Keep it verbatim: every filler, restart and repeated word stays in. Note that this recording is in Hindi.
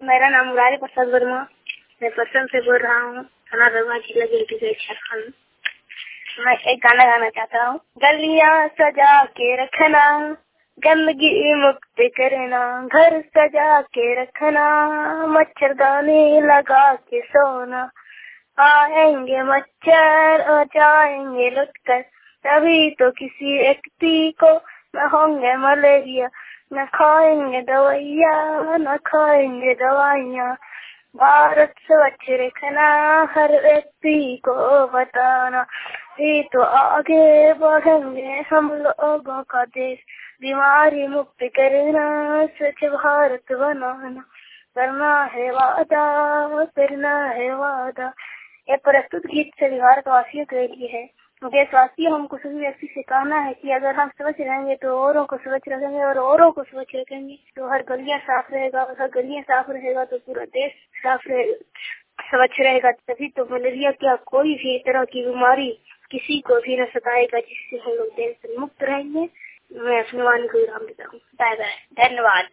मेरा नाम मुरारी प्रसाद वर्मा, मैं पसम से बोल रहा हूँ, थाना दरबार जिला गिरिडीह झारखंड। मैं एक गाना गाना चाहता हूँ। गलियां सजा के रखना, गंदगी मुक्त करना, घर सजा के रखना, मच्छरदानी लगा के सोना, आएंगे मच्छर और जाएंगे लुटकर, तभी तो किसी व्यक्ति को न होंगे मलेरिया, न खाएंगे दवाइयाँ, न खाएंगे दवाइयाँ। भारत स्वच्छ रखना, हर व्यक्ति को बताना, ये तो आगे बढ़ेंगे हम लोगों का देश। बीमारी मुक्त करना, स्वच्छ भारत बनाना, करना है वादा, करना है वादा। ये प्रस्तुत गीत सभी भारतवासियों के लिए है। देशवासियों, हमको सभी व्यक्ति से कहना है कि अगर हम स्वच्छ रहेंगे तो औरों को स्वच्छ रखेंगे, और औरों को स्वच्छ रखेंगे तो हर गलियां साफ रहेगा, और हर गलियां साफ रहेगा तो पूरा देश साफ रहेगा, स्वच्छ रहेगा। तभी तो मलेरिया क्या कोई भी तरह की बीमारी किसी को भी न सताएगा, जिससे हम लोग देश से मुक्त रहेंगे। मैं अपनी वाणी को विराम देता हूँ। बाय बाय, धन्यवाद।